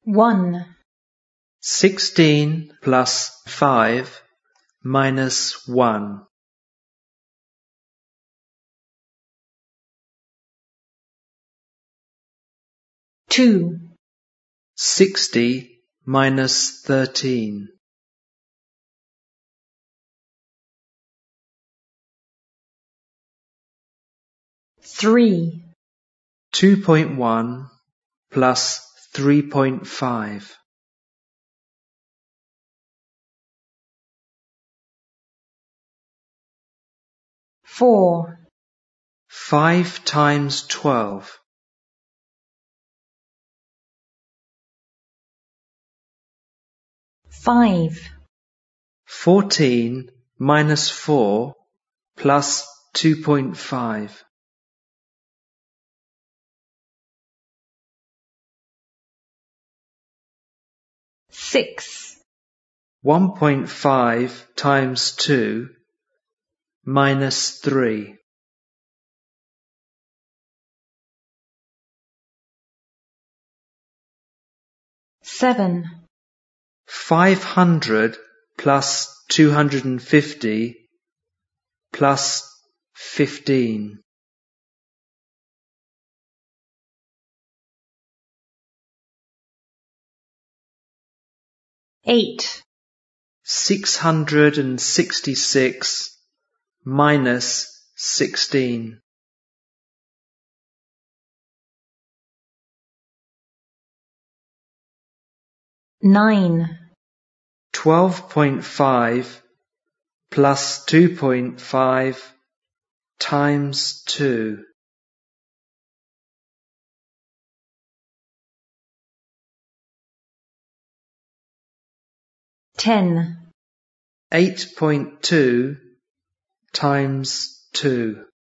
1, 16 plus 5 minus 1. 2, 60 minus 13. 3, 2.1 plus 3.5. 4, 5 times 12. 5, 14 minus 4 plus 2.5. 6, 1.5 times 2 minus 3. 7, 500 plus 250 plus 15. 8, 666 minus 16. 9, 12.5 plus 2.5 times 2. 10, 8.2 times 2.